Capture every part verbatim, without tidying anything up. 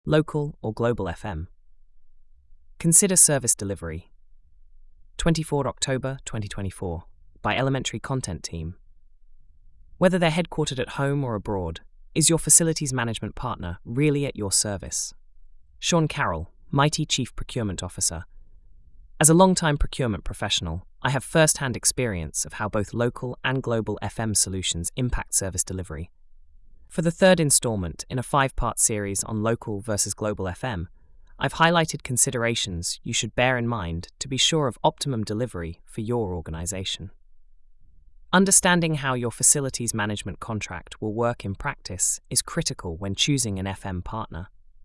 local or global F M. Consider service delivery. twenty-fourth of October twenty twenty-four, by Elementary Content Team. Whether they're headquartered at home or abroad, is your facilities management partner really at your service? Sean Carroll, Mighty Chief Procurement Officer. As a long-time procurement professional, I have first-hand experience of how both local and global F M solutions impact service delivery. For the third installment in a five-part series on local versus global F M, I've highlighted considerations you should bear in mind to be sure of optimum delivery for your organization. Understanding how your facilities management contract will work in practice is critical when choosing an F M partner.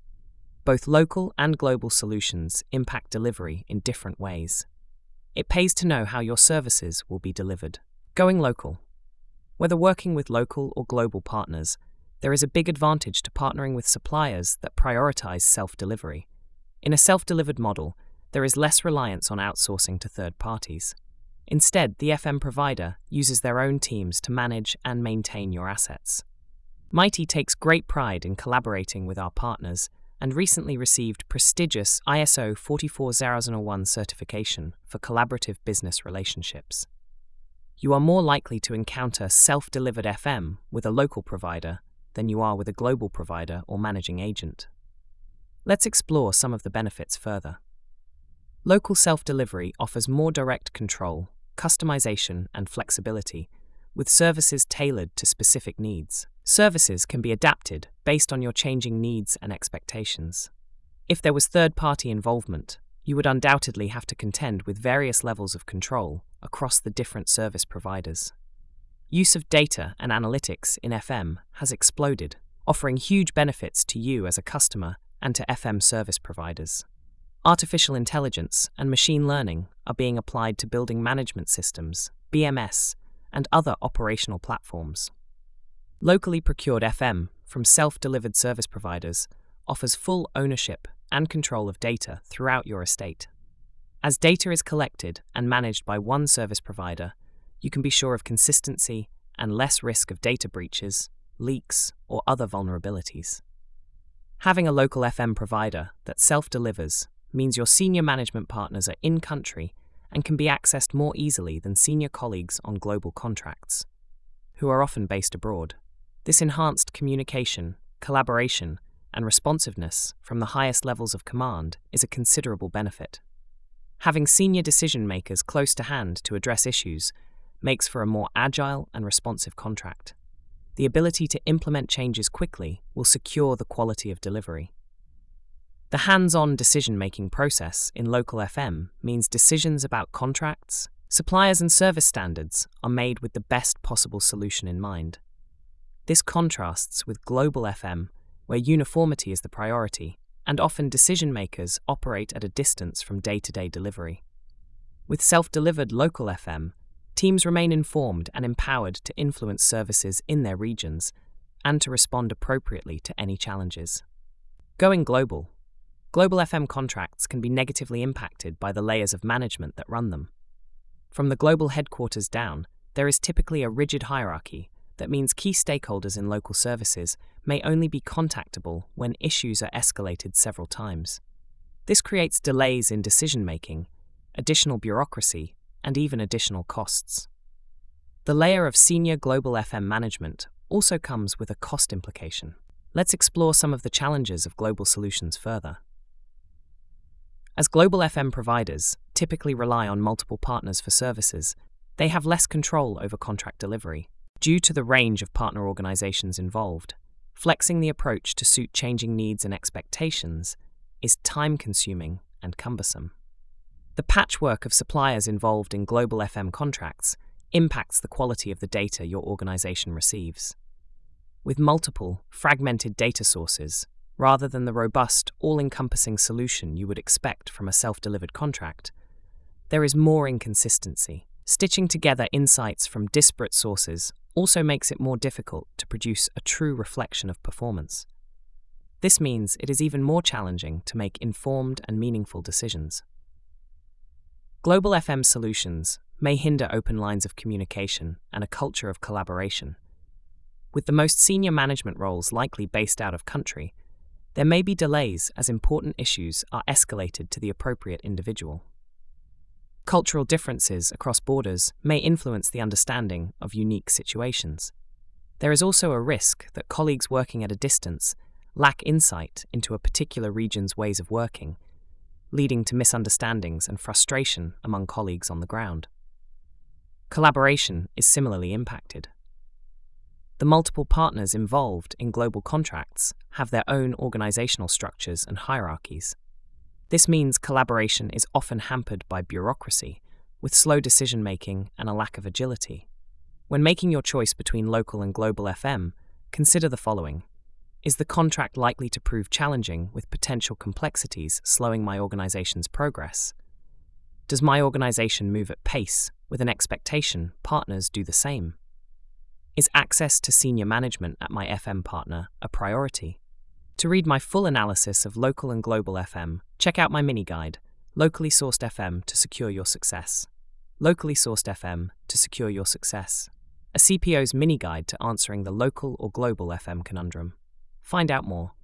Both local and global solutions impact delivery in different ways. It pays to know how your services will be delivered. Going local. Whether working with local or global partners, there is a big advantage to partnering with suppliers that prioritize self-delivery. In a self-delivered model, there is less reliance on outsourcing to third parties. Instead, the F M provider uses their own teams to manage and maintain your assets. Mighty takes great pride in collaborating with our partners and recently received prestigious I S O forty-four thousand one certification for collaborative business relationships. You are more likely to encounter self-delivered F M with a local provider than you are with a global provider or managing agent. Let's explore some of the benefits further. Local self-delivery offers more direct control, customization, and flexibility, with services tailored to specific needs. Services can be adapted based on your changing needs and expectations. If there was third-party involvement, you would undoubtedly have to contend with various levels of control across the different service providers. Use of data and analytics in F M has exploded, offering huge benefits to you as a customer and to F M service providers. Artificial intelligence and machine learning are being applied to building management systems, B M S, and other operational platforms. Locally procured F M from self-delivered service providers offers full ownership and control of data throughout your estate. As data is collected and managed by one service provider, you can be sure of consistency and less risk of data breaches, leaks, or other vulnerabilities. Having a local F M provider that self-delivers means your senior management partners are in-country and can be accessed more easily than senior colleagues on global contracts, who are often based abroad. This enhanced communication, collaboration, and responsiveness from the highest levels of command is a considerable benefit. Having senior decision-makers close to hand to address issues makes for a more agile and responsive contract. The ability to implement changes quickly will secure the quality of delivery. The hands-on decision-making process in local F M means decisions about contracts, suppliers, and service standards are made with the best possible solution in mind. This contrasts with global F M, where uniformity is the priority, and often decision-makers operate at a distance from day-to-day delivery. With self-delivered local F M, teams remain informed and empowered to influence services in their regions and to respond appropriately to any challenges. Going global. Global F M contracts can be negatively impacted by the layers of management that run them. From the global headquarters down, there is typically a rigid hierarchy that means key stakeholders in local services may only be contactable when issues are escalated several times. This creates delays in decision-making, additional bureaucracy, and even additional costs. The layer of senior global F M management also comes with a cost implication. Let's explore some of the challenges of global solutions further. As global F M providers typically rely on multiple partners for services, they have less control over contract delivery. Due to the range of partner organizations involved, flexing the approach to suit changing needs and expectations is time-consuming and cumbersome. The patchwork of suppliers involved in global F M contracts impacts the quality of the data your organization receives. With multiple, fragmented data sources, rather than the robust, all-encompassing solution you would expect from a self-delivered contract, there is more inconsistency. Stitching together insights from disparate sources also makes it more difficult to produce a true reflection of performance. This means it is even more challenging to make informed and meaningful decisions. Global F M solutions may hinder open lines of communication and a culture of collaboration. With the most senior management roles likely based out of country, There may be delays as important issues are escalated to the appropriate individual. Cultural differences across borders may influence the understanding of unique situations. There is also a risk that colleagues working at a distance lack insight into a particular region's ways of working, leading to misunderstandings and frustration among colleagues on the ground. Collaboration is similarly impacted. The multiple partners involved in global contracts have their own organizational structures and hierarchies. This means collaboration is often hampered by bureaucracy, with slow decision-making and a lack of agility. When making your choice between local and global F M, consider the following. Is the contract likely to prove challenging with potential complexities slowing my organization's progress? Does my organization move at pace with an expectation partners do the same? Is access to senior management at my F M partner a priority? To read my full analysis of local and global F M, check out my mini-guide, Locally Sourced F M to Secure Your Success. Locally Sourced F M to Secure Your Success. A C P O's mini-guide to answering the local or global F M conundrum. Find out more